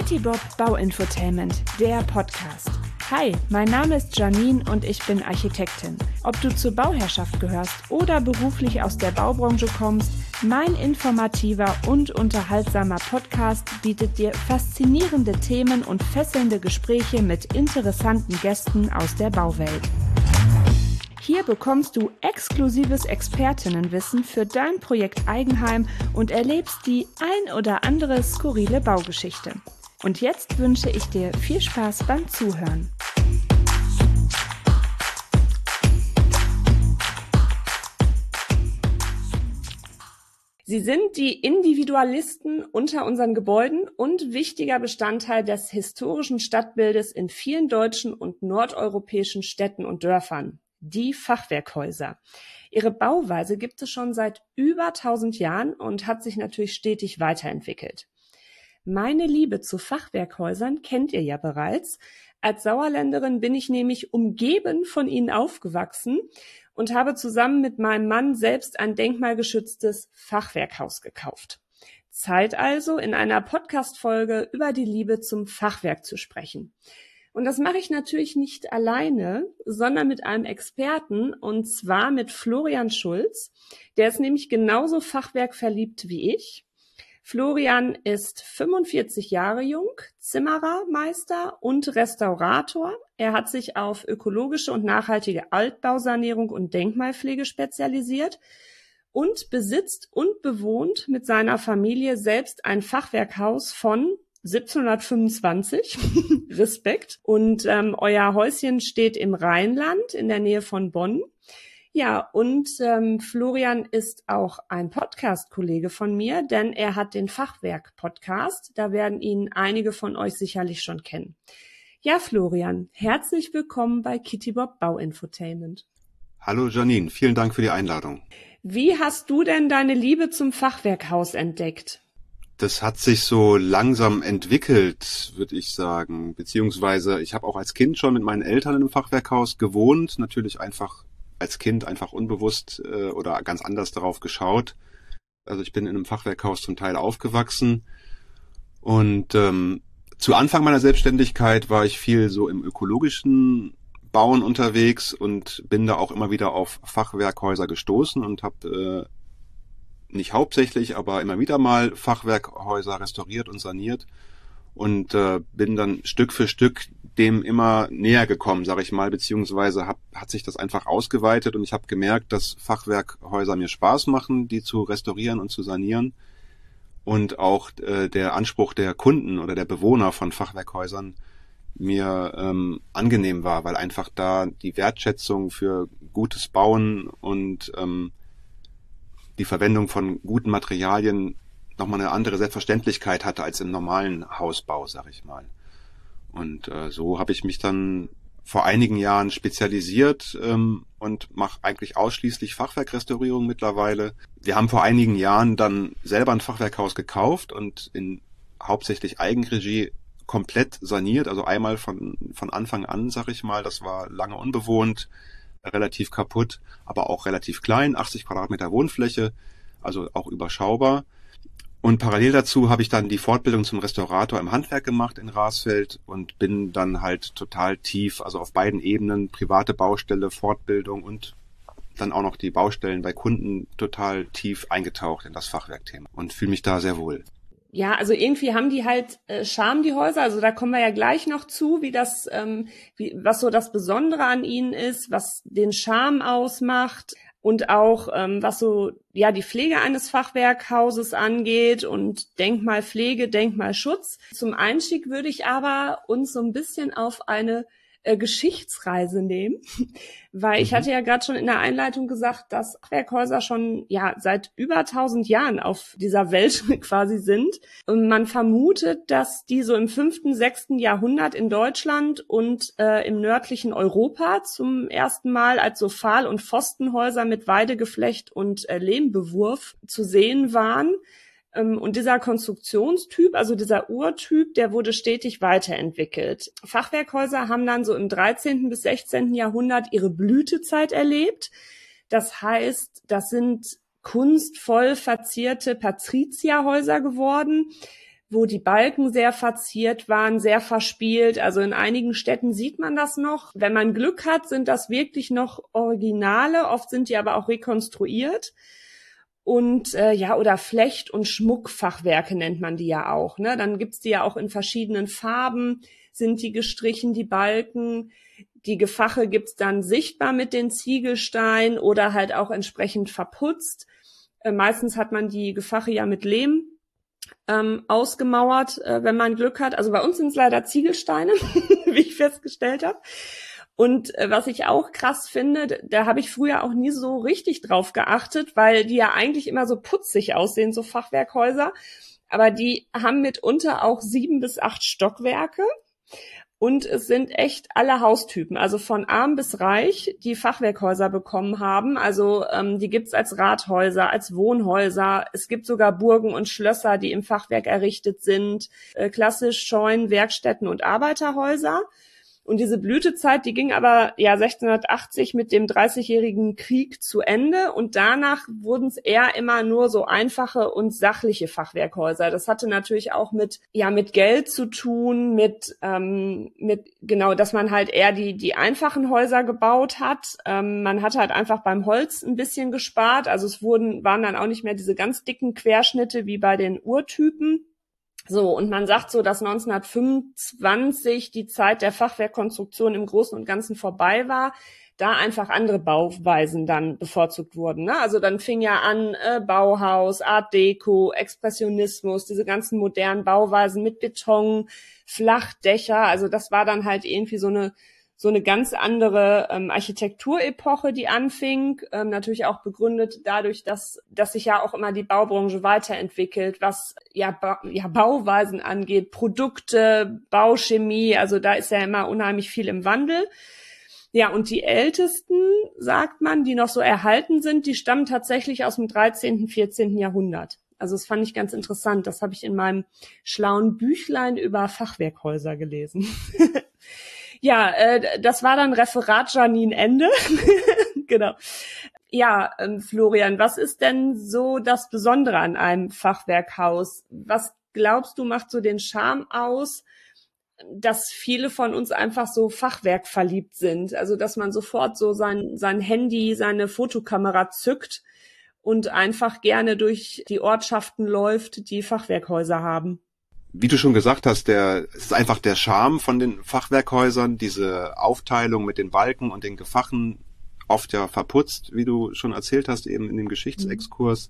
Kitty Bob Bauinfotainment, der Podcast. Hi, mein Name ist Janine und ich bin Architektin. Ob du zur Bauherrschaft gehörst oder beruflich aus der Baubranche kommst, mein informativer und unterhaltsamer Podcast bietet dir faszinierende Themen und fesselnde Gespräche mit interessanten Gästen aus der Bauwelt. Hier bekommst du exklusives Expertinnenwissen für dein Projekt Eigenheim und erlebst die ein oder andere skurrile Baugeschichte. Und jetzt wünsche ich dir viel Spaß beim Zuhören. Sie sind die Individualisten unter unseren Gebäuden und wichtiger Bestandteil des historischen Stadtbildes in vielen deutschen und nordeuropäischen Städten und Dörfern. Die Fachwerkhäuser. Ihre Bauweise gibt es schon seit über 1000 Jahren und hat sich natürlich stetig weiterentwickelt. Meine Liebe zu Fachwerkhäusern kennt ihr ja bereits. Als Sauerländerin bin ich nämlich umgeben von ihnen aufgewachsen und habe zusammen mit meinem Mann selbst ein denkmalgeschütztes Fachwerkhaus gekauft. Zeit also, in einer Podcast-Folge über die Liebe zum Fachwerk zu sprechen. Und das mache ich natürlich nicht alleine, sondern mit einem Experten, und zwar mit Florian Schulz. Der ist nämlich genauso fachwerkverliebt wie ich. Florian ist 45 Jahre jung, Zimmerer, Meister und Restaurator. Er hat sich auf ökologische und nachhaltige Altbausanierung und Denkmalpflege spezialisiert und besitzt und bewohnt mit seiner Familie selbst ein Fachwerkhaus von 1725, Respekt. Und euer Häuschen steht im Rheinland in der Nähe von Bonn. Ja, und Florian ist auch ein Podcast-Kollege von mir, denn er hat den Fachwerk-Podcast. Da werden ihn einige von euch sicherlich schon kennen. Ja, Florian, herzlich willkommen bei Kitty Bob Bauinfotainment. Hallo Janine, vielen Dank für die Einladung. Wie hast du denn deine Liebe zum Fachwerkhaus entdeckt? Das hat sich so langsam entwickelt, würde ich sagen. Beziehungsweise ich habe auch als Kind schon mit meinen Eltern in einem Fachwerkhaus gewohnt. Natürlich einfach als Kind einfach unbewusst oder ganz anders darauf geschaut. Also ich bin in einem Fachwerkhaus zum Teil aufgewachsen. Und zu Anfang meiner Selbstständigkeit war ich viel so im ökologischen Bauen unterwegs und bin da auch immer wieder auf Fachwerkhäuser gestoßen und habe nicht hauptsächlich, aber immer wieder mal Fachwerkhäuser restauriert und saniert und bin dann Stück für Stück dem immer näher gekommen, sage ich mal, beziehungsweise hat sich das einfach ausgeweitet und ich habe gemerkt, dass Fachwerkhäuser mir Spaß machen, die zu restaurieren und zu sanieren und auch der Anspruch der Kunden oder der Bewohner von Fachwerkhäusern mir angenehm war, weil einfach da die Wertschätzung für gutes Bauen und die Verwendung von guten Materialien nochmal eine andere Selbstverständlichkeit hatte als im normalen Hausbau, sag ich mal. Und so habe ich mich dann vor einigen Jahren spezialisiert und mache eigentlich ausschließlich Fachwerkrestaurierung mittlerweile. Wir haben vor einigen Jahren dann selber ein Fachwerkhaus gekauft und in hauptsächlich Eigenregie komplett saniert, also einmal von Anfang an, sag ich mal. Das war lange unbewohnt, relativ kaputt, aber auch relativ klein, 80 Quadratmeter Wohnfläche, also auch überschaubar. Und parallel dazu habe ich dann die Fortbildung zum Restaurator im Handwerk gemacht in Rasfeld und bin dann halt total tief, also auf beiden Ebenen, private Baustelle, Fortbildung und dann auch noch die Baustellen bei Kunden total tief eingetaucht in das Fachwerkthema und fühle mich da sehr wohl. Ja, also irgendwie haben die halt Charme, die Häuser. Also da kommen wir ja gleich noch zu, was so das Besondere an ihnen ist, was den Charme ausmacht und auch was so ja die Pflege eines Fachwerkhauses angeht und Denkmalpflege, Denkmalschutz. Zum Einstieg würde ich aber uns so ein bisschen auf eine Geschichtsreise nehmen, weil ich hatte ja gerade schon in der Einleitung gesagt, dass Fachwerkhäuser schon ja seit über 1000 Jahren auf dieser Welt quasi sind. Und man vermutet, dass die so im 5., 6. Jahrhundert in Deutschland und im nördlichen Europa zum ersten Mal als so Pfahl- und Pfostenhäuser mit Weidegeflecht und Lehmbewurf zu sehen waren. Und dieser Konstruktionstyp, also dieser Urtyp, der wurde stetig weiterentwickelt. Fachwerkhäuser haben dann so im 13. bis 16. Jahrhundert ihre Blütezeit erlebt. Das heißt, das sind kunstvoll verzierte Patrizierhäuser geworden, wo die Balken sehr verziert waren, sehr verspielt. Also in einigen Städten sieht man das noch. Wenn man Glück hat, sind das wirklich noch Originale. Oft sind die aber auch rekonstruiert. Und oder Flecht- und Schmuckfachwerke nennt man die ja auch. Ne? Dann gibt's die ja auch in verschiedenen Farben, sind die gestrichen, die Balken. Die Gefache gibt's dann sichtbar mit den Ziegelsteinen oder halt auch entsprechend verputzt. Meistens hat man die Gefache ja mit Lehm ausgemauert, wenn man Glück hat. Also bei uns sind es leider Ziegelsteine, wie ich festgestellt habe. Und was ich auch krass finde, da habe ich früher auch nie so richtig drauf geachtet, weil die ja eigentlich immer so putzig aussehen, so Fachwerkhäuser. Aber die haben mitunter auch 7 bis 8 Stockwerke. Und es sind echt alle Haustypen, also von arm bis reich, die Fachwerkhäuser bekommen haben. Also die gibt's als Rathäuser, als Wohnhäuser. Es gibt sogar Burgen und Schlösser, die im Fachwerk errichtet sind. Klassisch Scheunen, Werkstätten und Arbeiterhäuser. Und diese Blütezeit, die ging aber 1680 mit dem Dreißigjährigen Krieg zu Ende und danach wurden es eher immer nur so einfache und sachliche Fachwerkhäuser. Das hatte natürlich auch mit Geld zu tun, mit dass man halt eher die einfachen Häuser gebaut hat. Man hat halt einfach beim Holz ein bisschen gespart, also waren dann auch nicht mehr diese ganz dicken Querschnitte wie bei den Urtypen. So, und man sagt so, dass 1925 die Zeit der Fachwerkkonstruktion im Großen und Ganzen vorbei war, da einfach andere Bauweisen dann bevorzugt wurden. Ne? Also dann fing ja an Bauhaus, Art Deco, Expressionismus, diese ganzen modernen Bauweisen mit Beton, Flachdächer. Also das war dann halt irgendwie so eine ganz andere Architekturepoche, die anfing, natürlich auch begründet dadurch, dass sich ja auch immer die Baubranche weiterentwickelt, was Bauweisen angeht, Produkte, Bauchemie, also da ist ja immer unheimlich viel im Wandel. Ja, und die ältesten, sagt man, die noch so erhalten sind, die stammen tatsächlich aus dem 13., 14. Jahrhundert. Also das fand ich ganz interessant, das habe ich in meinem schlauen Büchlein über Fachwerkhäuser gelesen. Ja, das war dann Referat Janine Ende. Genau. Ja, Florian, was ist denn so das Besondere an einem Fachwerkhaus? Was glaubst du, macht so den Charme aus, dass viele von uns einfach so Fachwerk verliebt sind? Also, dass man sofort so sein Handy, seine Fotokamera zückt und einfach gerne durch die Ortschaften läuft, die Fachwerkhäuser haben. Wie du schon gesagt hast, es ist einfach der Charme von den Fachwerkhäusern, diese Aufteilung mit den Balken und den Gefachen, oft ja verputzt, wie du schon erzählt hast, eben in dem Geschichtsexkurs.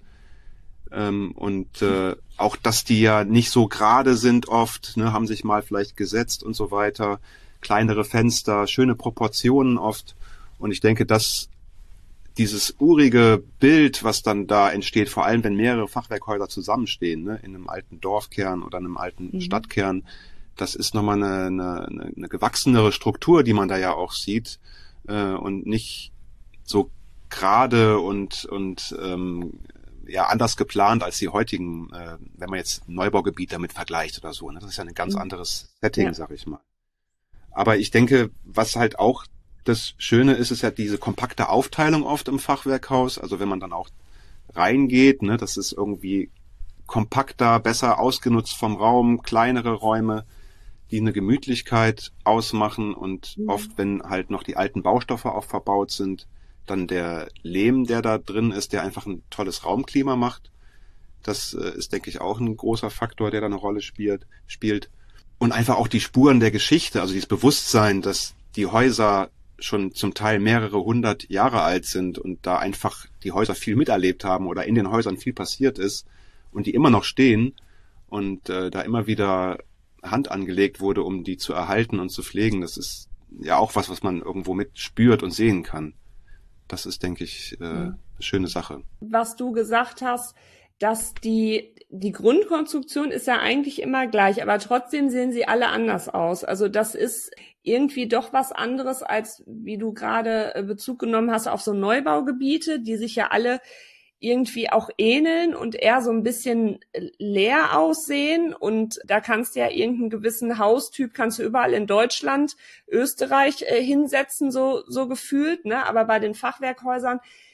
Auch, dass die ja nicht so gerade sind oft, ne, haben sich mal vielleicht gesetzt und so weiter. Kleinere Fenster, schöne Proportionen oft. Und ich denke, dass dieses urige Bild, was dann da entsteht, vor allem wenn mehrere Fachwerkhäuser zusammenstehen, ne, in einem alten Dorfkern oder einem alten Stadtkern, das ist nochmal eine gewachsenere Struktur, die man da ja auch sieht, und nicht so gerade und anders geplant als die heutigen, wenn man jetzt ein Neubaugebiet damit vergleicht oder so. Ne? Das ist ja ein ganz anderes Setting, sag ich mal. Aber ich denke, was halt auch das Schöne ist ja diese kompakte Aufteilung oft im Fachwerkhaus. Also wenn man dann auch reingeht, ne, das ist irgendwie kompakter, besser ausgenutzt vom Raum, kleinere Räume, die eine Gemütlichkeit ausmachen und oft, wenn halt noch die alten Baustoffe auch verbaut sind, dann der Lehm, der da drin ist, der einfach ein tolles Raumklima macht. Das ist, denke ich, auch ein großer Faktor, der da eine Rolle spielt. Und einfach auch die Spuren der Geschichte, also dieses Bewusstsein, dass die Häuser schon zum Teil mehrere 100 Jahre alt sind und da einfach die Häuser viel miterlebt haben oder in den Häusern viel passiert ist und die immer noch stehen und da immer wieder Hand angelegt wurde, um die zu erhalten und zu pflegen. Das ist ja auch was man irgendwo mit spürt und sehen kann. Das ist, denke ich, eine schöne Sache. Was du gesagt hast, dass die Grundkonstruktion ist ja eigentlich immer gleich, aber trotzdem sehen sie alle anders aus. Also das ist irgendwie doch was anderes, als wie du gerade Bezug genommen hast auf so Neubaugebiete, die sich ja alle irgendwie auch ähneln und eher so ein bisschen leer aussehen. Und da kannst du ja irgendeinen gewissen Haustyp, kannst du überall in Deutschland, Österreich hinsetzen, so gefühlt. Ne? Aber bei den Fachwerkhäusern,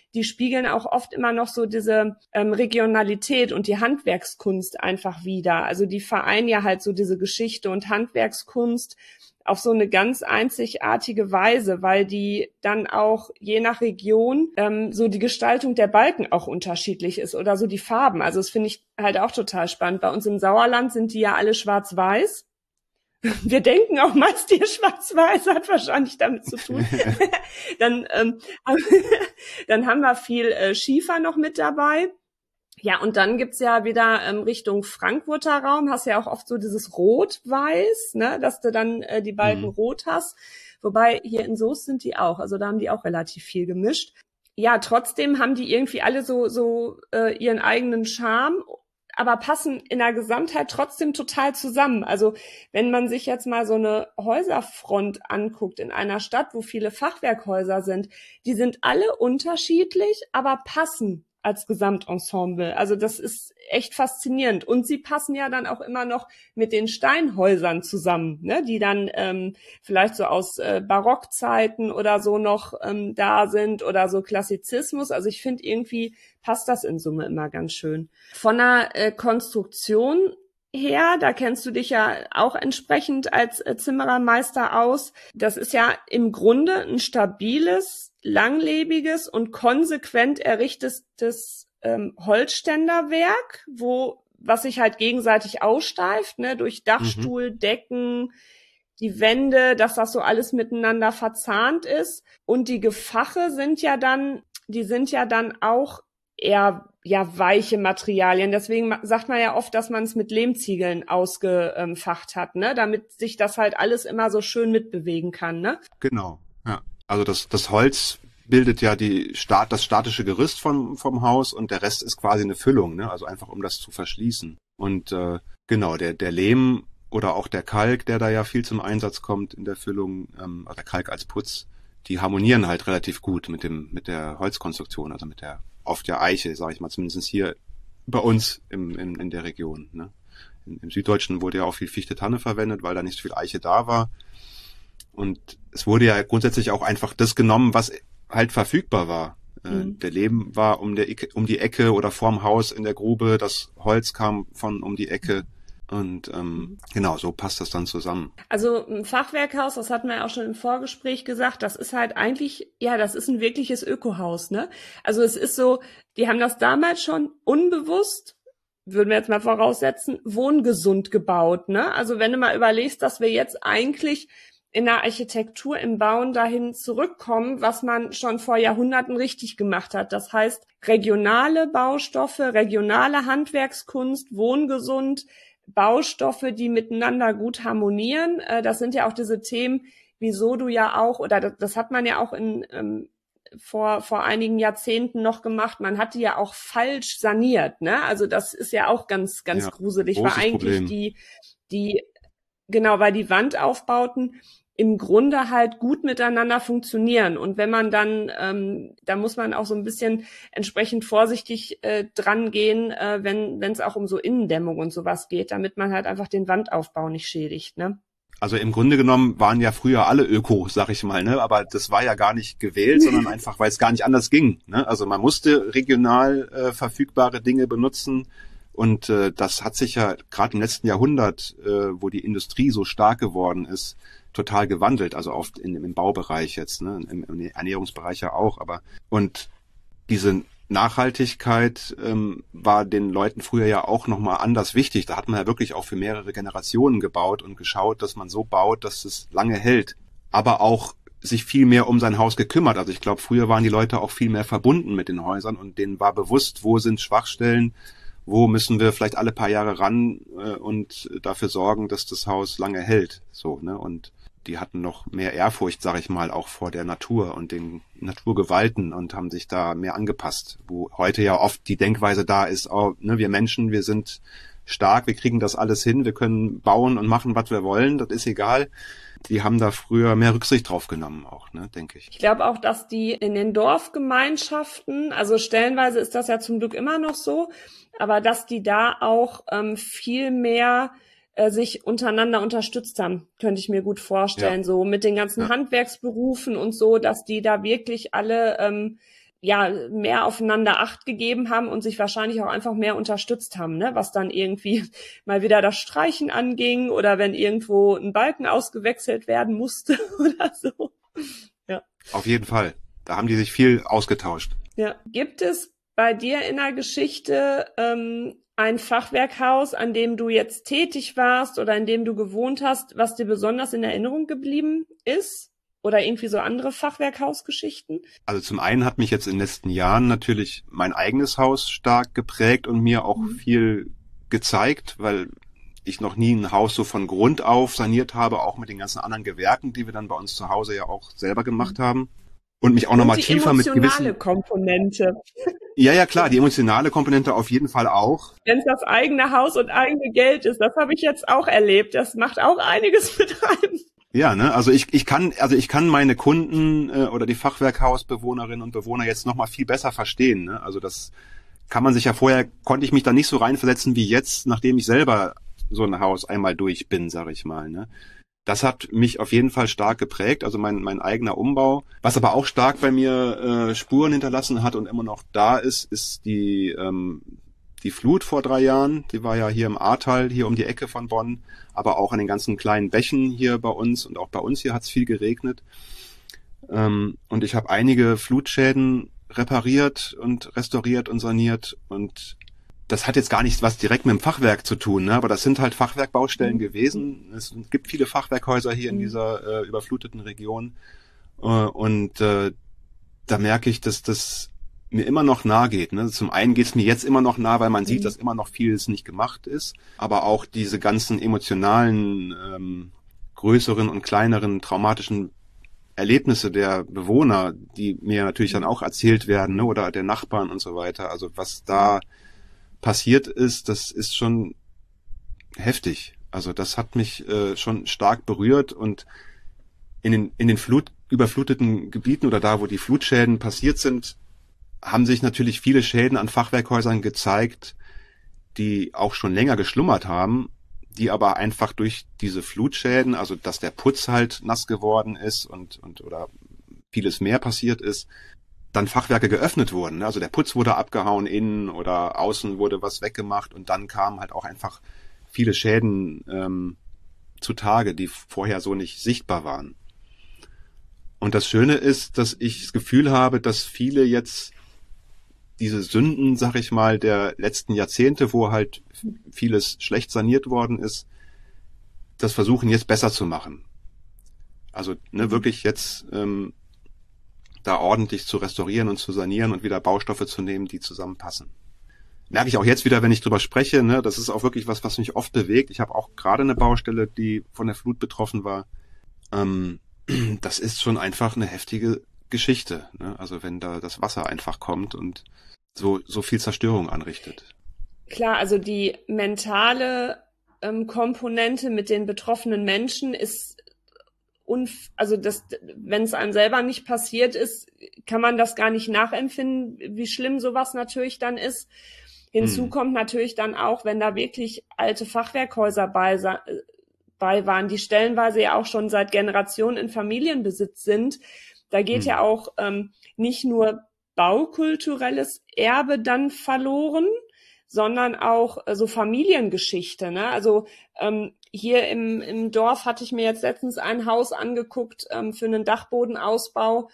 die spiegeln auch oft immer noch so diese Regionalität und die Handwerkskunst einfach wider. Also die vereinen ja halt so diese Geschichte und Handwerkskunst auf so eine ganz einzigartige Weise, weil die dann auch je nach Region so die Gestaltung der Balken auch unterschiedlich ist oder so die Farben. Also das finde ich halt auch total spannend. Bei uns im Sauerland sind die ja alle schwarz-weiß. Wir denken auch meist, hier schwarz-weiß hat wahrscheinlich damit zu tun. Dann haben wir viel Schiefer noch mit dabei. Ja, und dann gibt's ja wieder Richtung Frankfurter Raum, hast ja auch oft so dieses Rot-Weiß, ne, dass du dann die Balken rot hast. Wobei hier in Soest sind die auch, also da haben die auch relativ viel gemischt. Ja, trotzdem haben die irgendwie alle so ihren eigenen Charme, aber passen in der Gesamtheit trotzdem total zusammen. Also wenn man sich jetzt mal so eine Häuserfront anguckt in einer Stadt, wo viele Fachwerkhäuser sind, die sind alle unterschiedlich, aber passen als Gesamtensemble. Also das ist echt faszinierend. Und sie passen ja dann auch immer noch mit den Steinhäusern zusammen, ne, die dann vielleicht so aus Barockzeiten oder so noch da sind oder so Klassizismus. Also ich finde, irgendwie passt das in Summe immer ganz schön. Von der Konstruktion her, da kennst du dich ja auch entsprechend als Zimmerermeister aus. Das ist ja im Grunde ein stabiles, langlebiges und konsequent errichtetes Holzständerwerk, was sich halt gegenseitig aussteift, ne, durch Dachstuhl, Decken, die Wände, dass das so alles miteinander verzahnt ist. Und die Gefache sind ja dann auch eher weiche Materialien. Deswegen sagt man ja oft, dass man es mit Lehmziegeln ausgefacht hat, ne, damit sich das halt alles immer so schön mitbewegen kann, ne? Genau, ja. Also das Holz bildet ja das statische Gerüst vom Haus und der Rest ist quasi eine Füllung, ne? Also einfach um das zu verschließen. Und genau, der Lehm oder auch der Kalk, der da ja viel zum Einsatz kommt in der Füllung, also der Kalk als Putz, die harmonieren halt relativ gut mit der Holzkonstruktion, also mit der oft ja Eiche, sage ich mal, zumindest hier bei uns in der Region. Ne? Im Süddeutschen wurde ja auch viel Fichte-Tanne verwendet, weil da nicht so viel Eiche da war. Und es wurde ja grundsätzlich auch einfach das genommen, was halt verfügbar war. Der Lehm war um die Ecke oder vorm Haus in der Grube, das Holz kam von um die Ecke. Und genau, so passt das dann zusammen. Also ein Fachwerkhaus, das hatten wir ja auch schon im Vorgespräch gesagt, das ist halt eigentlich, ja, das ist ein wirkliches Ökohaus, ne? Also es ist so, die haben das damals schon unbewusst, würden wir jetzt mal voraussetzen, wohngesund gebaut, ne? Also wenn du mal überlegst, dass wir jetzt eigentlich in der Architektur, im Bauen dahin zurückkommen, was man schon vor Jahrhunderten richtig gemacht hat. Das heißt, regionale Baustoffe, regionale Handwerkskunst, wohngesund, Baustoffe, die miteinander gut harmonieren. Das sind ja auch diese Themen, wieso du ja auch, oder das hat man ja auch vor einigen Jahrzehnten noch gemacht, man hat die ja auch falsch saniert, ne? Also das ist ja auch ganz gruselig, weil eigentlich weil die Wandaufbauten im Grunde halt gut miteinander funktionieren. Und wenn man dann, da muss man auch so ein bisschen entsprechend vorsichtig dran gehen, wenn es auch um so Innendämmung und sowas geht, damit man halt einfach den Wandaufbau nicht schädigt, ne? Also im Grunde genommen waren ja früher alle Öko, sag ich mal, ne? Aber das war ja gar nicht gewählt, sondern einfach, weil es gar nicht anders ging, ne? Also man musste regional verfügbare Dinge benutzen. Und das hat sich ja gerade im letzten Jahrhundert, wo die Industrie so stark geworden ist, total gewandelt. Also oft im Baubereich jetzt, ne? Im Ernährungsbereich ja auch. Und diese Nachhaltigkeit war den Leuten früher ja auch nochmal anders wichtig. Da hat man ja wirklich auch für mehrere Generationen gebaut und geschaut, dass man so baut, dass es lange hält. Aber auch sich viel mehr um sein Haus gekümmert. Also ich glaube, früher waren die Leute auch viel mehr verbunden mit den Häusern und denen war bewusst, wo sind Schwachstellen, wo müssen wir vielleicht alle paar Jahre ran und dafür sorgen, dass das Haus lange hält. So, ne? Und die hatten noch mehr Ehrfurcht, sage ich mal, auch vor der Natur und den Naturgewalten und haben sich da mehr angepasst. Wo heute ja oft die Denkweise da ist, oh, ne, wir Menschen, wir sind stark, wir kriegen das alles hin, wir können bauen und machen, was wir wollen, das ist egal. Die haben da früher mehr Rücksicht drauf genommen auch, ne, denke ich. Ich glaube auch, dass die in den Dorfgemeinschaften, also stellenweise ist das ja zum Glück immer noch so, aber dass die da auch viel mehr sich untereinander unterstützt haben, könnte ich mir gut vorstellen, so mit den ganzen Handwerksberufen und so, dass die da wirklich alle ja mehr aufeinander Acht gegeben haben und sich wahrscheinlich auch einfach mehr unterstützt haben, ne? Was dann irgendwie mal wieder das Streichen anging oder wenn irgendwo ein Balken ausgewechselt werden musste oder so. Ja. Auf jeden Fall. Da haben die sich viel ausgetauscht. Ja. Gibt es bei dir in der Geschichte ein Fachwerkhaus, an dem du jetzt tätig warst oder in dem du gewohnt hast, was dir besonders in Erinnerung geblieben ist? Oder irgendwie so andere Fachwerkhausgeschichten? Also zum einen hat mich jetzt in den letzten Jahren natürlich mein eigenes Haus stark geprägt und mir auch viel gezeigt, weil ich noch nie ein Haus so von Grund auf saniert habe, auch mit den ganzen anderen Gewerken, die wir dann bei uns zu Hause ja auch selber gemacht haben. Und mich auch nochmal tiefer mit gewissen... Die emotionale Komponente. Ja, klar, die emotionale Komponente auf jeden Fall auch. Wenn es das eigene Haus und eigene Geld ist, das habe ich jetzt auch erlebt. Das macht auch einiges mit einem. Ja, ne, also ich kann meine Kunden oder die Fachwerkhausbewohnerinnen und Bewohner jetzt noch mal viel besser verstehen, ne? Also das kann man sich ja vorher, konnte ich mich da nicht so reinversetzen wie jetzt, nachdem ich selber so ein Haus einmal durch bin, sag ich mal, ne? Das hat mich auf jeden Fall stark geprägt, also mein eigener Umbau. Was aber auch stark bei mir Spuren hinterlassen hat und immer noch da ist die Flut vor 3 Jahren. Die war ja hier im Ahrtal, hier um die Ecke von Bonn, aber auch an den ganzen kleinen Bächen hier bei uns und auch bei uns hier hat es viel geregnet. Und ich habe einige Flutschäden repariert und restauriert und saniert und das hat jetzt gar nichts was direkt mit dem Fachwerk zu tun, ne? Aber das sind halt Fachwerkbaustellen gewesen. Es gibt viele Fachwerkhäuser hier in dieser überfluteten Region. Da merke ich, dass das mir immer noch nahe geht. Ne? Zum einen geht es mir jetzt immer noch nah, weil man sieht, dass immer noch vieles nicht gemacht ist. Aber auch diese ganzen emotionalen, größeren und kleineren traumatischen Erlebnisse der Bewohner, die mir natürlich dann auch erzählt werden, ne? Oder der Nachbarn und so weiter. Also was da passiert ist, das ist schon heftig. Also das hat mich schon stark berührt und in den überfluteten Gebieten oder da, wo die Flutschäden passiert sind, haben sich natürlich viele Schäden an Fachwerkhäusern gezeigt, die auch schon länger geschlummert haben, die aber einfach durch diese Flutschäden, also dass der Putz halt nass geworden ist und oder vieles mehr passiert ist, dann Fachwerke geöffnet wurden. Also der Putz wurde abgehauen, innen oder außen wurde was weggemacht und dann kamen halt auch einfach viele Schäden zutage, die vorher so nicht sichtbar waren. Und das Schöne ist, dass ich das Gefühl habe, dass viele jetzt diese Sünden, sag ich mal, der letzten Jahrzehnte, wo halt vieles schlecht saniert worden ist, das versuchen jetzt besser zu machen. Also wirklich jetzt da ordentlich zu restaurieren und zu sanieren und wieder Baustoffe zu nehmen, die zusammenpassen. Merke ich auch jetzt wieder, wenn ich drüber spreche, ne, das ist auch wirklich was mich oft bewegt. Ich habe auch gerade eine Baustelle, die von der Flut betroffen war. Das ist schon einfach eine heftige Geschichte, ne? Also wenn da das Wasser einfach kommt und so viel Zerstörung anrichtet. Klar, also die mentale Komponente mit den betroffenen Menschen ist also wenn es einem selber nicht passiert ist, kann man das gar nicht nachempfinden, wie schlimm sowas natürlich dann ist. Hinzu kommt natürlich dann auch, wenn da wirklich alte Fachwerkhäuser bei waren, die stellenweise ja auch schon seit Generationen in Familienbesitz sind. Da geht ja auch nicht nur baukulturelles Erbe dann verloren, sondern auch so Familiengeschichte, ne? Also hier im Dorf hatte ich mir jetzt letztens ein Haus angeguckt für einen Dachbodenausbau.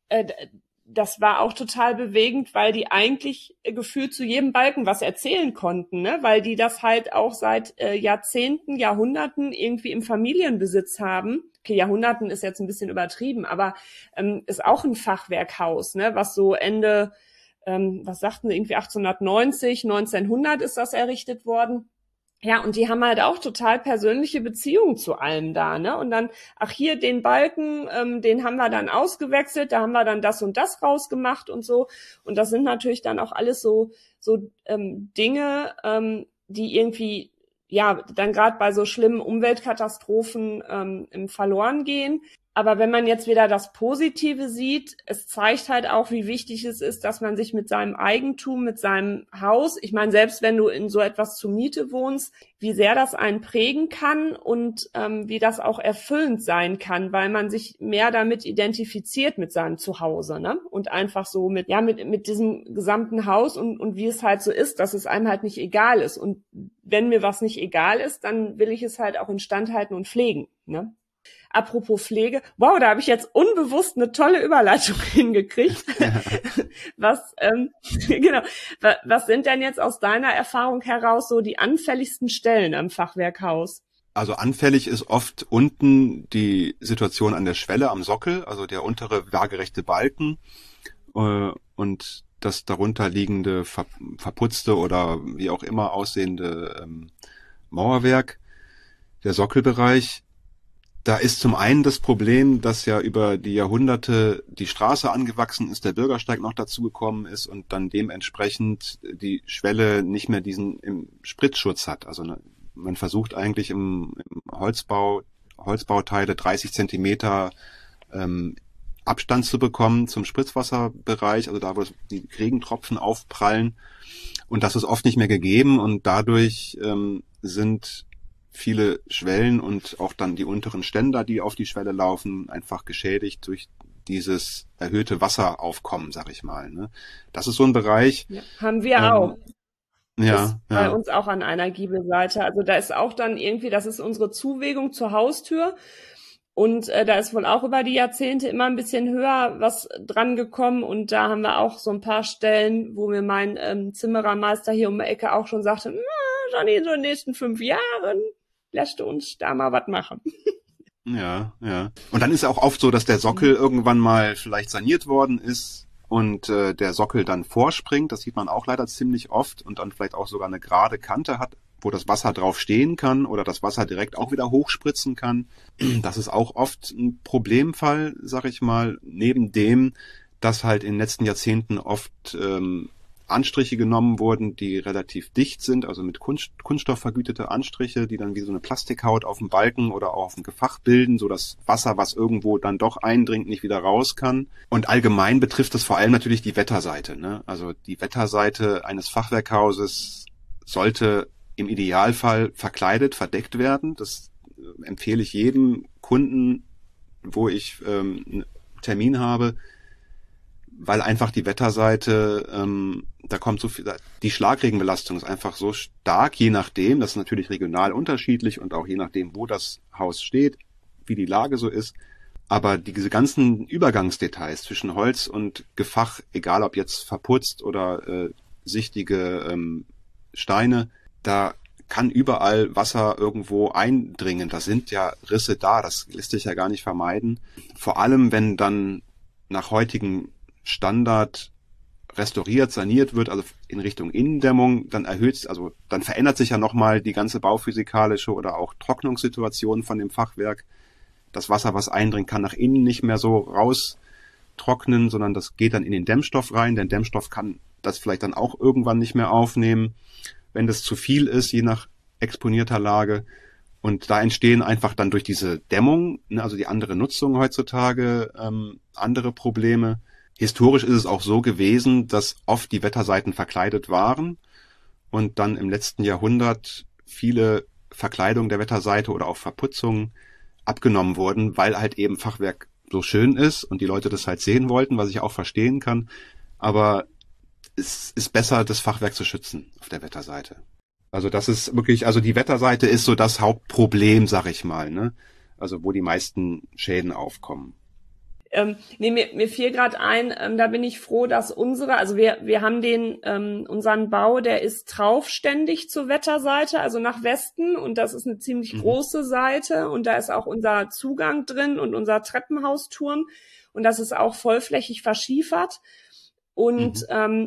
Das war auch total bewegend, weil die eigentlich gefühlt zu jedem Balken was erzählen konnten, ne? Weil die das halt auch seit Jahrzehnten, Jahrhunderten irgendwie im Familienbesitz haben. Okay, Jahrhunderten ist jetzt ein bisschen übertrieben, aber ist auch ein Fachwerkhaus, ne? Was so Ende, was sagten sie, irgendwie 1890, 1900 ist das errichtet worden. Ja, und die haben halt auch total persönliche Beziehungen zu allem da, ne? Und dann, ach hier, den Balken, den haben wir dann ausgewechselt, da haben wir dann das und das rausgemacht und so. Und das sind natürlich dann auch alles so Dinge, die irgendwie, ja, dann gerade bei so schlimmen Umweltkatastrophen verloren gehen. Aber wenn man jetzt wieder das Positive sieht, es zeigt halt auch, wie wichtig es ist, dass man sich mit seinem Eigentum, mit seinem Haus, ich meine, selbst wenn du in so etwas zur Miete wohnst, wie sehr das einen prägen kann und wie das auch erfüllend sein kann, weil man sich mehr damit identifiziert mit seinem Zuhause, ne? Und einfach so mit diesem gesamten Haus und wie es halt so ist, dass es einem halt nicht egal ist. Und wenn mir was nicht egal ist, dann will ich es halt auch instand halten und pflegen, ne? Apropos Pflege, wow, da habe ich jetzt unbewusst eine tolle Überleitung hingekriegt. Genau, was sind denn jetzt aus deiner Erfahrung heraus so die anfälligsten Stellen am Fachwerkhaus? Also anfällig ist oft unten die Situation an der Schwelle am Sockel, also der untere waagerechte Balken und das darunter liegende verputzte oder wie auch immer aussehende Mauerwerk, der Sockelbereich. Da ist zum einen das Problem, dass ja über die Jahrhunderte die Straße angewachsen ist, der Bürgersteig noch dazugekommen ist und dann dementsprechend die Schwelle nicht mehr diesen im Spritzschutz hat. Also man versucht eigentlich im Holzbauteile 30 Zentimeter Abstand zu bekommen zum Spritzwasserbereich, also da, wo die Regentropfen aufprallen. Und das ist oft nicht mehr gegeben und dadurch sind viele Schwellen und auch dann die unteren Ständer, die auf die Schwelle laufen, einfach geschädigt durch dieses erhöhte Wasseraufkommen, sag ich mal. Ne? Das ist so ein Bereich. Ja, haben wir auch. Ja, bei uns auch an einer Giebelseite. Also da ist auch dann irgendwie, das ist unsere Zuwegung zur Haustür. Und da ist wohl auch über die Jahrzehnte immer ein bisschen höher was dran gekommen. Und da haben wir auch so ein paar Stellen, wo mir mein Zimmerermeister hier um die Ecke auch schon sagte, Johnny, so in den nächsten 5 Jahren lässt du uns da mal was machen. Ja. Und dann ist auch oft so, dass der Sockel irgendwann mal vielleicht saniert worden ist und der Sockel dann vorspringt. Das sieht man auch leider ziemlich oft und dann vielleicht auch sogar eine gerade Kante hat, wo das Wasser drauf stehen kann oder das Wasser direkt auch wieder hochspritzen kann. Das ist auch oft ein Problemfall, sag ich mal, neben dem, dass halt in den letzten Jahrzehnten oft Anstriche genommen wurden, die relativ dicht sind, also mit Kunststoff vergütete Anstriche, die dann wie so eine Plastikhaut auf dem Balken oder auch auf dem Gefach bilden, so dass Wasser, was irgendwo dann doch eindringt, nicht wieder raus kann. Und allgemein betrifft es vor allem natürlich die Wetterseite, ne? Also die Wetterseite eines Fachwerkhauses sollte im Idealfall verkleidet, verdeckt werden. Das empfehle ich jedem Kunden, wo ich einen Termin habe, weil einfach die Wetterseite, da kommt so viel, die Schlagregenbelastung ist einfach so stark, je nachdem, das ist natürlich regional unterschiedlich und auch je nachdem, wo das Haus steht, wie die Lage so ist. Aber diese ganzen Übergangsdetails zwischen Holz und Gefach, egal ob jetzt verputzt oder sichtige Steine, da kann überall Wasser irgendwo eindringen. Da sind ja Risse da, das lässt sich ja gar nicht vermeiden. Vor allem, wenn dann nach heutigem Standard restauriert, saniert wird, also in Richtung Innendämmung, dann dann verändert sich ja nochmal die ganze bauphysikalische oder auch Trocknungssituation von dem Fachwerk. Das Wasser, was eindringt, kann nach innen nicht mehr so raustrocknen, sondern das geht dann in den Dämmstoff rein. Der Dämmstoff kann das vielleicht dann auch irgendwann nicht mehr aufnehmen, wenn das zu viel ist, je nach exponierter Lage. Und da entstehen einfach dann durch diese Dämmung, also die andere Nutzung heutzutage, andere Probleme. Historisch ist es auch so gewesen, dass oft die Wetterseiten verkleidet waren und dann im letzten Jahrhundert viele Verkleidungen der Wetterseite oder auch Verputzungen abgenommen wurden, weil halt eben Fachwerk so schön ist und die Leute das halt sehen wollten, was ich auch verstehen kann. Aber es ist besser, das Fachwerk zu schützen auf der Wetterseite. Also das ist wirklich, also die Wetterseite ist so das Hauptproblem, sag ich mal, ne? Also wo die meisten Schäden aufkommen. Mir fiel gerade ein, da bin ich froh, dass also wir haben unseren Bau, der ist traufständig zur Wetterseite, also nach Westen, und das ist eine ziemlich große Seite und da ist auch unser Zugang drin und unser Treppenhausturm und das ist auch vollflächig verschiefert. Und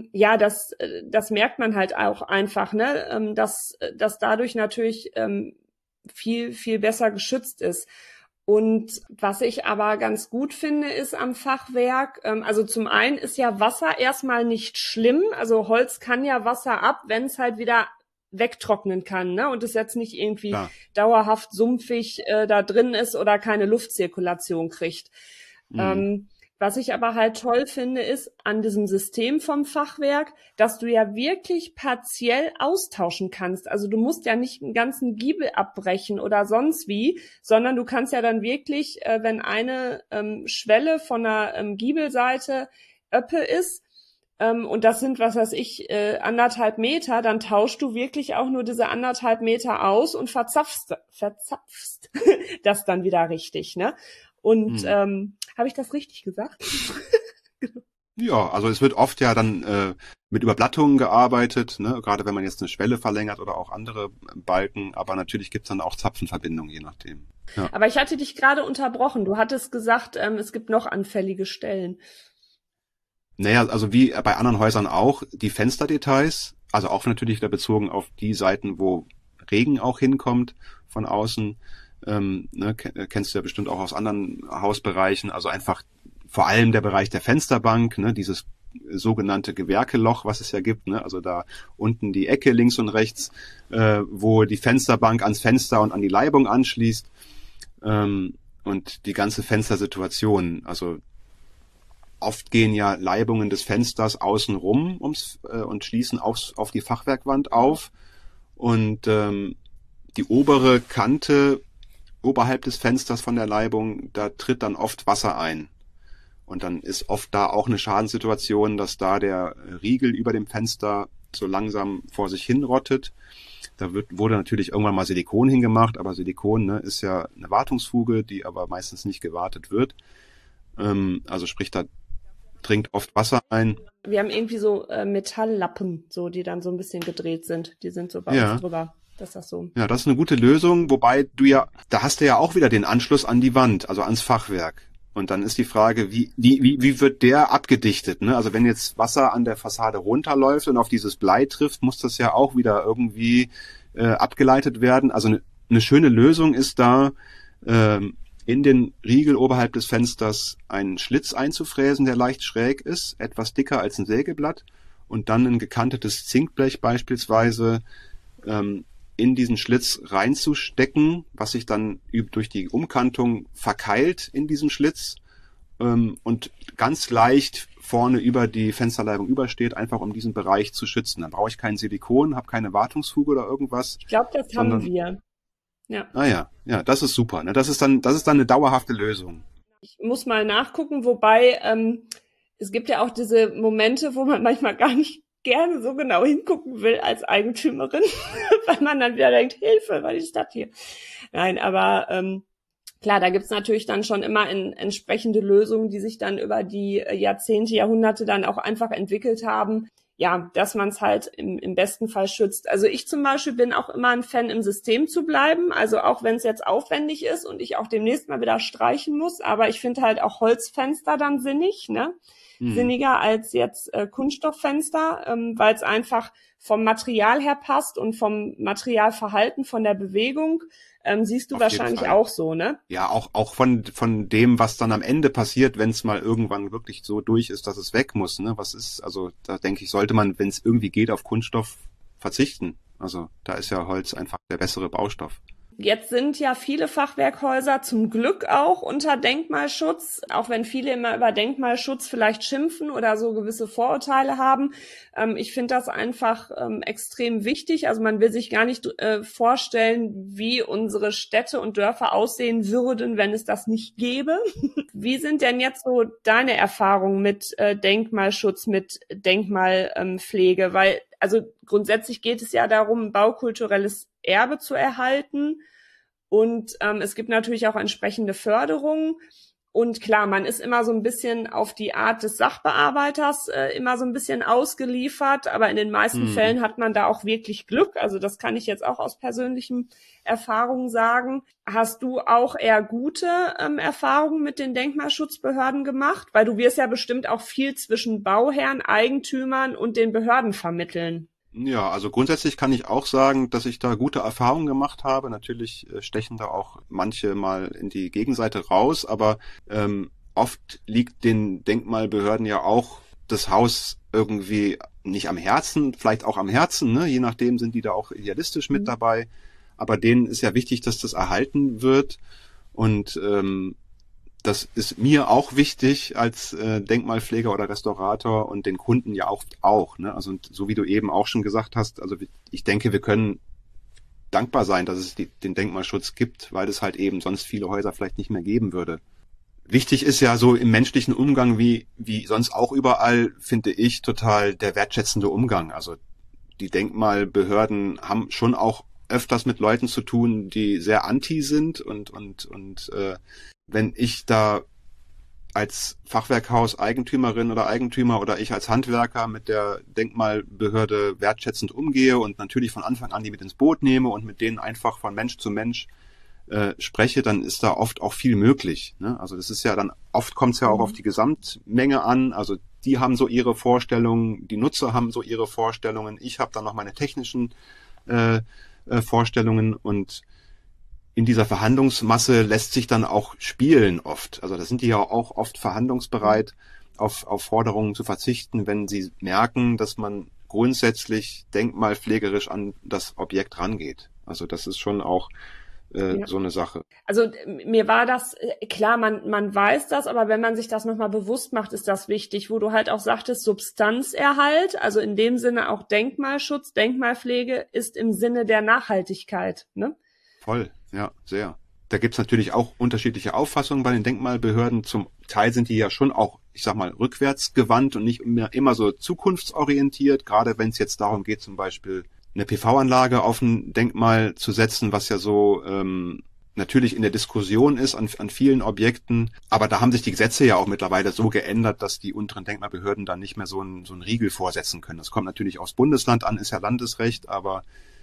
das merkt man halt auch einfach, ne, dass dadurch natürlich viel, viel besser geschützt ist. Und was ich aber ganz gut finde, ist am Fachwerk, also zum einen ist ja Wasser erstmal nicht schlimm, also Holz kann ja Wasser ab, wenn es halt wieder wegtrocknen kann, ne? Und es jetzt nicht irgendwie Klar. dauerhaft sumpfig da drin ist oder keine Luftzirkulation kriegt. Mhm. Was ich aber halt toll finde, ist an diesem System vom Fachwerk, dass du ja wirklich partiell austauschen kannst. Also du musst ja nicht einen ganzen Giebel abbrechen oder sonst wie, sondern du kannst ja dann wirklich, wenn eine Schwelle von einer Giebelseite Öppe ist, und das sind, was weiß ich, 1,5 Meter, dann tauschst du wirklich auch nur diese 1,5 Meter aus und verzapfst das dann wieder richtig, ne? Und habe ich das richtig gesagt? Ja, also es wird oft ja dann mit Überblattungen gearbeitet, ne? Gerade wenn man jetzt eine Schwelle verlängert oder auch andere Balken, aber natürlich gibt's dann auch Zapfenverbindungen, je nachdem. Ja. Aber ich hatte dich gerade unterbrochen. Du hattest gesagt, es gibt noch anfällige Stellen. Naja, also wie bei anderen Häusern auch, die Fensterdetails, also auch natürlich wieder bezogen auf die Seiten, wo Regen auch hinkommt von außen, ne, kennst du ja bestimmt auch aus anderen Hausbereichen, also einfach vor allem der Bereich der Fensterbank, ne, dieses sogenannte Gewerkeloch, was es ja gibt, ne, also da unten die Ecke links und rechts, wo die Fensterbank ans Fenster und an die Leibung anschließt, und die ganze Fenstersituation, also oft gehen ja Leibungen des Fensters außen rum und schließen auf die Fachwerkwand auf. Und die obere Kante oberhalb des Fensters von der Leibung, da tritt dann oft Wasser ein. Und dann ist oft da auch eine Schadenssituation, dass da der Riegel über dem Fenster so langsam vor sich hin rottet. Da wurde natürlich irgendwann mal Silikon hingemacht, aber Silikon, ne, ist ja eine Wartungsfuge, die aber meistens nicht gewartet wird. Also sprich, da dringt oft Wasser ein. Wir haben irgendwie so Metalllappen, so, die dann so ein bisschen gedreht sind. Die sind so bei uns drüber. Das ist das so. Ja, das ist eine gute Lösung, wobei da hast du ja auch wieder den Anschluss an die Wand, also ans Fachwerk. Und dann ist die Frage, wie wird der abgedichtet, ne? Also wenn jetzt Wasser an der Fassade runterläuft und auf dieses Blei trifft, muss das ja auch wieder irgendwie abgeleitet werden. Also eine schöne Lösung ist da, in den Riegel oberhalb des Fensters einen Schlitz einzufräsen, der leicht schräg ist, etwas dicker als ein Sägeblatt, und dann ein gekantetes Zinkblech beispielsweise in diesen Schlitz reinzustecken, was sich dann durch die Umkantung verkeilt in diesem Schlitz und ganz leicht vorne über die Fensterleibung übersteht, einfach um diesen Bereich zu schützen. Dann brauche ich kein Silikon, habe keine Wartungsfuge oder irgendwas. Ich glaube, das haben wir. Ja. Ah ja, das ist super. Ne? Das ist dann eine dauerhafte Lösung. Ich muss mal nachgucken, wobei es gibt ja auch diese Momente, wo man manchmal gar nicht gerne so genau hingucken will als Eigentümerin, weil man dann wieder denkt, Hilfe, was ist das hier? Nein, aber klar, da gibt's natürlich dann schon immer entsprechende Lösungen, die sich dann über die Jahrzehnte, Jahrhunderte dann auch einfach entwickelt haben. Ja, dass man es halt im besten Fall schützt. Also ich zum Beispiel bin auch immer ein Fan, im System zu bleiben. Also auch wenn es jetzt aufwendig ist und ich auch demnächst mal wieder streichen muss. Aber ich finde halt auch Holzfenster dann sinnig, ne? Sinniger als jetzt Kunststofffenster, weil es einfach vom Material her passt und vom Materialverhalten, von der Bewegung. Siehst du wahrscheinlich auch so, ne? Ja, auch von dem, was dann am Ende passiert, wenn es mal irgendwann wirklich so durch ist, dass es weg muss, ne? Also da denke ich, sollte man, wenn es irgendwie geht, auf Kunststoff verzichten. Also da ist ja Holz einfach der bessere Baustoff. Jetzt sind ja viele Fachwerkhäuser zum Glück auch unter Denkmalschutz, auch wenn viele immer über Denkmalschutz vielleicht schimpfen oder so gewisse Vorurteile haben. Ich finde das einfach extrem wichtig. Also man will sich gar nicht vorstellen, wie unsere Städte und Dörfer aussehen würden, wenn es das nicht gäbe. Wie sind denn jetzt so deine Erfahrungen mit Denkmalschutz, mit Denkmalpflege? Weil also grundsätzlich geht es ja darum, baukulturelles Erbe zu erhalten, und es gibt natürlich auch entsprechende Förderungen, und klar, man ist immer so ein bisschen auf die Art des Sachbearbeiters immer so ein bisschen ausgeliefert, aber in den meisten Fällen hat man da auch wirklich Glück, also das kann ich jetzt auch aus persönlichen Erfahrungen sagen. Hast du auch eher gute Erfahrungen mit den Denkmalschutzbehörden gemacht? Weil du wirst ja bestimmt auch viel zwischen Bauherren, Eigentümern und den Behörden vermitteln. Ja, also grundsätzlich kann ich auch sagen, dass ich da gute Erfahrungen gemacht habe. Natürlich stechen da auch manche mal in die Gegenseite raus, aber oft liegt den Denkmalbehörden ja auch das Haus irgendwie nicht am Herzen, vielleicht auch am Herzen, ne? Je nachdem sind die da auch idealistisch mit dabei. Aber denen ist ja wichtig, dass das erhalten wird. Und das ist mir auch wichtig als Denkmalpfleger oder Restaurator und den Kunden ja auch, ne? Also so wie du eben auch schon gesagt hast, also ich denke, wir können dankbar sein, dass es den Denkmalschutz gibt, weil es halt eben sonst viele Häuser vielleicht nicht mehr geben würde. Wichtig ist ja so im menschlichen Umgang wie sonst auch überall, finde ich, total der wertschätzende Umgang. Also die Denkmalbehörden haben schon auch öfters mit Leuten zu tun, die sehr anti sind und wenn ich da als Fachwerkhaus Eigentümerin oder Eigentümer oder ich als Handwerker mit der Denkmalbehörde wertschätzend umgehe und natürlich von Anfang an die mit ins Boot nehme und mit denen einfach von Mensch zu Mensch spreche, dann ist da oft auch viel möglich. Ne? Also das ist ja dann, oft kommt es ja auch auf die Gesamtmenge an. Also die haben so ihre Vorstellungen, die Nutzer haben so ihre Vorstellungen, ich habe dann noch meine technischen Vorstellungen und in dieser Verhandlungsmasse lässt sich dann auch spielen oft. Also da sind die ja auch oft verhandlungsbereit, auf Forderungen zu verzichten, wenn sie merken, dass man grundsätzlich denkmalpflegerisch an das Objekt rangeht. Also das ist schon auch so eine Sache. Also mir war das, klar, man weiß das, aber wenn man sich das nochmal bewusst macht, ist das wichtig, wo du halt auch sagtest, Substanzerhalt, also in dem Sinne auch Denkmalschutz, Denkmalpflege ist im Sinne der Nachhaltigkeit, ne? Voll, ja, sehr. Da gibt's natürlich auch unterschiedliche Auffassungen bei den Denkmalbehörden. Zum Teil sind die ja schon auch, ich sag mal, rückwärtsgewandt und nicht immer so zukunftsorientiert, gerade wenn es jetzt darum geht, zum Beispiel eine PV-Anlage auf ein Denkmal zu setzen, was ja so natürlich in der Diskussion ist an vielen Objekten. Aber da haben sich die Gesetze ja auch mittlerweile so geändert, dass die unteren Denkmalbehörden dann nicht mehr so einen Riegel vorsetzen können. Das kommt natürlich aufs Bundesland an, ist ja Landesrecht, aber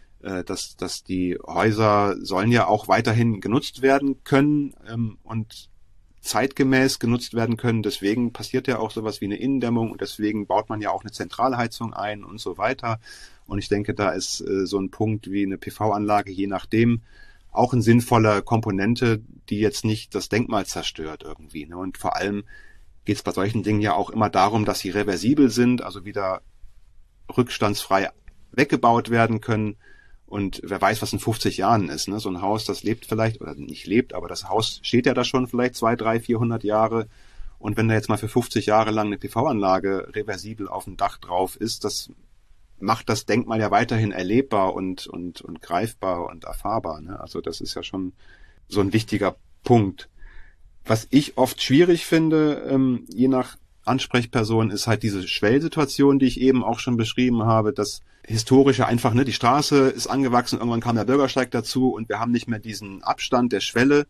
dass die Häuser sollen ja auch weiterhin genutzt werden können und zeitgemäß genutzt werden können. Deswegen passiert ja auch sowas wie eine Innendämmung und deswegen baut man ja auch eine Zentralheizung ein und so weiter. Und ich denke, da ist so ein Punkt wie eine PV-Anlage, je nachdem, auch eine sinnvolle Komponente, die jetzt nicht das Denkmal zerstört irgendwie. Ne? Und vor allem geht es bei solchen Dingen ja auch immer darum, dass sie reversibel sind, also wieder rückstandsfrei weggebaut werden können. Und wer weiß, was in 50 Jahren ist. Ne? So ein Haus, das lebt vielleicht, oder nicht lebt, aber das Haus steht ja da schon vielleicht 200, 300, 400 Jahre. Und wenn da jetzt mal für 50 Jahre lang eine PV-Anlage reversibel auf dem Dach drauf ist, das macht das Denkmal ja weiterhin erlebbar und greifbar und erfahrbar. Ne? Also das ist ja schon so ein wichtiger Punkt. Was ich oft schwierig finde, je nach Ansprechperson, ist halt diese Schwellsituation, die ich eben auch schon beschrieben habe, dass historische einfach, ne, die Straße ist angewachsen, irgendwann kam der Bürgersteig dazu und wir haben nicht mehr diesen Abstand der Schwelle.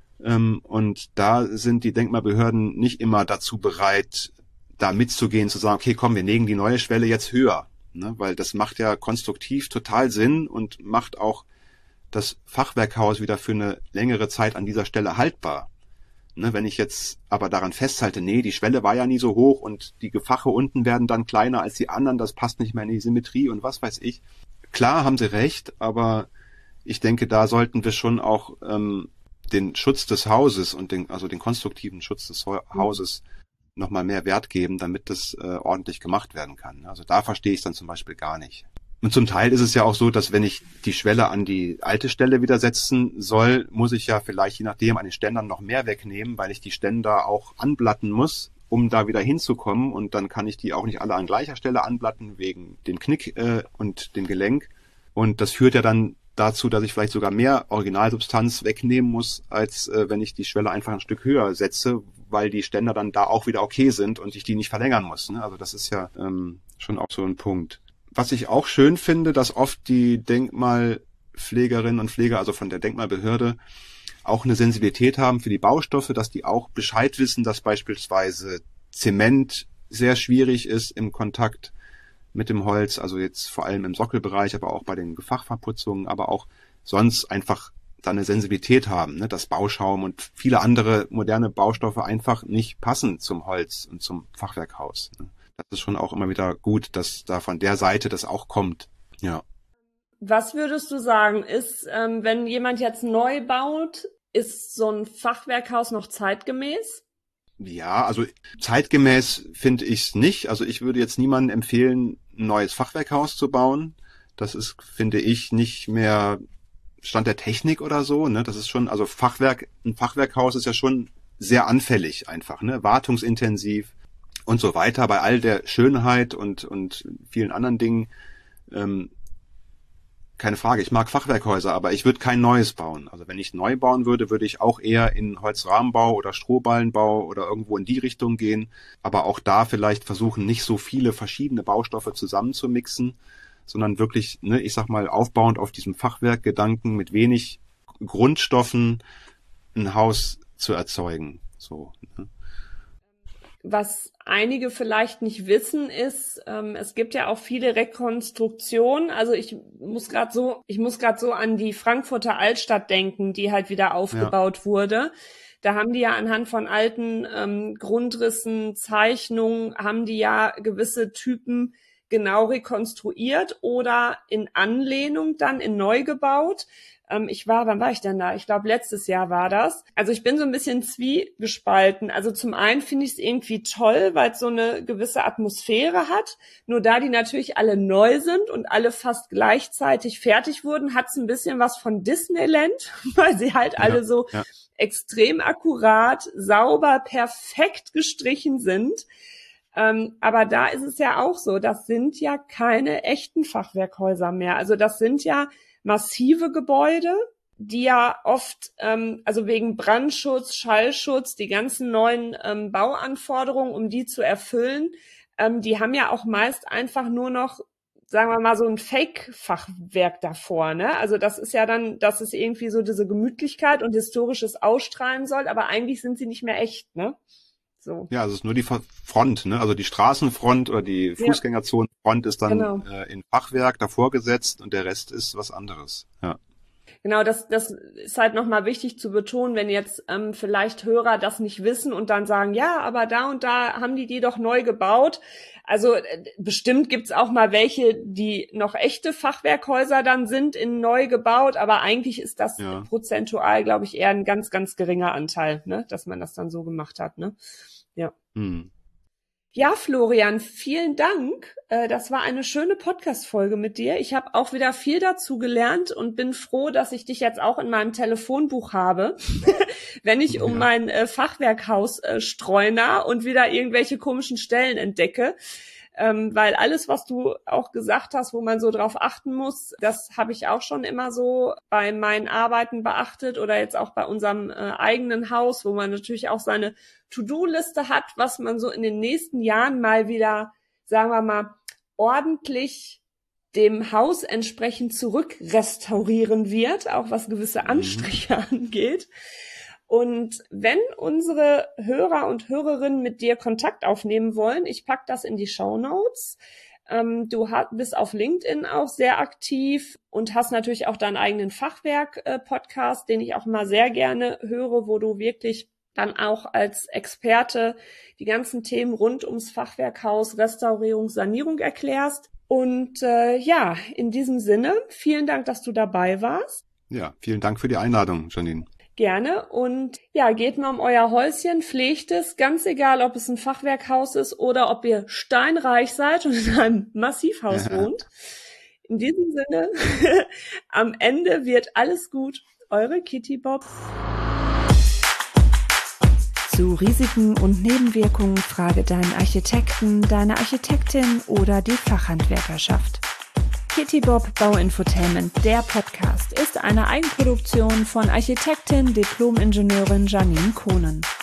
Und da sind die Denkmalbehörden nicht immer dazu bereit, da mitzugehen, zu sagen, okay, komm, wir legen die neue Schwelle jetzt höher. Ne, weil das macht ja konstruktiv total Sinn und macht auch das Fachwerkhaus wieder für eine längere Zeit an dieser Stelle haltbar. Ne, wenn ich jetzt aber daran festhalte, nee, die Schwelle war ja nie so hoch und die Gefache unten werden dann kleiner als die anderen, das passt nicht mehr in die Symmetrie und was weiß ich. Klar haben sie recht, aber ich denke, da sollten wir schon auch den Schutz des Hauses und den konstruktiven Schutz des Hauses nochmal mehr Wert geben, damit das ordentlich gemacht werden kann. Also da verstehe ich es dann zum Beispiel gar nicht. Und zum Teil ist es ja auch so, dass wenn ich die Schwelle an die alte Stelle wieder setzen soll, muss ich ja vielleicht je nachdem an den Ständern noch mehr wegnehmen, weil ich die Ständer auch anblatten muss, um da wieder hinzukommen. Und dann kann ich die auch nicht alle an gleicher Stelle anblatten, wegen dem Knick und dem Gelenk. Und das führt ja dann dazu, dass ich vielleicht sogar mehr Originalsubstanz wegnehmen muss, als wenn ich die Schwelle einfach ein Stück höher setze, weil die Ständer dann da auch wieder okay sind und ich die nicht verlängern muss. Ne? Also das ist ja schon auch so ein Punkt. Was ich auch schön finde, dass oft die Denkmalpflegerinnen und Pfleger, also von der Denkmalbehörde, auch eine Sensibilität haben für die Baustoffe, dass die auch Bescheid wissen, dass beispielsweise Zement sehr schwierig ist im Kontakt mit dem Holz, also jetzt vor allem im Sockelbereich, aber auch bei den Fachverputzungen, aber auch sonst einfach da eine Sensibilität haben, ne? Dass Bauschaum und viele andere moderne Baustoffe einfach nicht passen zum Holz und zum Fachwerkhaus. Ne? Das ist schon auch immer wieder gut, dass da von der Seite das auch kommt. Ja. Was würdest du sagen, ist, wenn jemand jetzt neu baut, ist so ein Fachwerkhaus noch zeitgemäß? Ja, also zeitgemäß finde ich es nicht. Also ich würde jetzt niemandem empfehlen, ein neues Fachwerkhaus zu bauen. Das ist, finde ich, nicht mehr Stand der Technik oder so. Ne? Das ist schon, also ein Fachwerkhaus ist ja schon sehr anfällig einfach, ne? Wartungsintensiv und so weiter. Bei all der Schönheit und vielen anderen Dingen, keine Frage, ich mag Fachwerkhäuser, aber ich würde kein neues bauen. Also wenn ich neu bauen würde, würde ich auch eher in Holzrahmenbau oder Strohballenbau oder irgendwo in die Richtung gehen. Aber auch da vielleicht versuchen, nicht so viele verschiedene Baustoffe zusammenzumixen, sondern wirklich, ne, ich sag mal, aufbauend auf diesem Fachwerkgedanken mit wenig Grundstoffen ein Haus zu erzeugen. So, ne? Was einige vielleicht nicht wissen, ist, es gibt ja auch viele Rekonstruktionen. Also ich muss gerade so an die Frankfurter Altstadt denken, die halt wieder aufgebaut wurde. Da haben die ja anhand von alten Grundrissen, Zeichnungen, haben die ja gewisse Typen genau rekonstruiert oder in Anlehnung dann in neu gebaut. Wann war ich denn da? Ich glaube, letztes Jahr war das. Also ich bin so ein bisschen zwiegespalten. Also zum einen finde ich es irgendwie toll, weil es so eine gewisse Atmosphäre hat. Nur da die natürlich alle neu sind und alle fast gleichzeitig fertig wurden, hat es ein bisschen was von Disneyland, weil sie halt alle so extrem akkurat, sauber, perfekt gestrichen sind. Aber da ist es ja auch so, das sind ja keine echten Fachwerkhäuser mehr. Also das sind ja massive Gebäude, die ja oft, also wegen Brandschutz, Schallschutz, die ganzen neuen Bauanforderungen, um die zu erfüllen, die haben ja auch meist einfach nur noch, sagen wir mal, so ein Fake-Fachwerk davor, ne? Also das ist ja dann, dass es irgendwie so diese Gemütlichkeit und historisches ausstrahlen soll, aber eigentlich sind sie nicht mehr echt, ne? So. Ja, also es ist nur die Front, ne? Also die Straßenfront oder die Fußgängerzonenfront ist dann in Fachwerk davor gesetzt und der Rest ist was anderes. Ja. Genau, das ist halt nochmal wichtig zu betonen, wenn jetzt vielleicht Hörer das nicht wissen und dann sagen, ja, aber da und da haben die doch neu gebaut. Also bestimmt gibt's auch mal welche, die noch echte Fachwerkhäuser dann sind, in neu gebaut, aber eigentlich ist das prozentual, glaube ich, eher ein ganz, ganz geringer Anteil, ne, dass man das dann so gemacht hat, ne? Ja. Ja, Florian, vielen Dank. Das war eine schöne Podcast-Folge mit dir. Ich habe auch wieder viel dazu gelernt und bin froh, dass ich dich jetzt auch in meinem Telefonbuch habe, wenn ich um mein Fachwerkhaus streune und wieder irgendwelche komischen Stellen entdecke. Weil alles, was du auch gesagt hast, wo man so drauf achten muss, das habe ich auch schon immer so bei meinen Arbeiten beachtet oder jetzt auch bei unserem eigenen Haus, wo man natürlich auch seine To-Do-Liste hat, was man so in den nächsten Jahren mal wieder, sagen wir mal, ordentlich dem Haus entsprechend zurückrestaurieren wird, auch was gewisse Anstriche angeht. Und wenn unsere Hörer und Hörerinnen mit dir Kontakt aufnehmen wollen, ich pack das in die Shownotes. Du bist auf LinkedIn auch sehr aktiv und hast natürlich auch deinen eigenen Fachwerk-Podcast, den ich auch mal sehr gerne höre, wo du wirklich dann auch als Experte die ganzen Themen rund ums Fachwerkhaus, Restaurierung, Sanierung erklärst. Und in diesem Sinne, vielen Dank, dass du dabei warst. Ja, vielen Dank für die Einladung, Janine. Gerne. Und ja, geht mal um euer Häuschen, pflegt es, ganz egal, ob es ein Fachwerkhaus ist oder ob ihr steinreich seid und in einem Massivhaus wohnt. In diesem Sinne, am Ende wird alles gut. Eure Kitty Bob. Zu Risiken und Nebenwirkungen frage deinen Architekten, deine Architektin oder die Fachhandwerkerschaft. Kitty Bob Bauinfotainment, der Podcast, ist eine Eigenproduktion von Architektin, Diplom-Ingenieurin Janine Kohnen.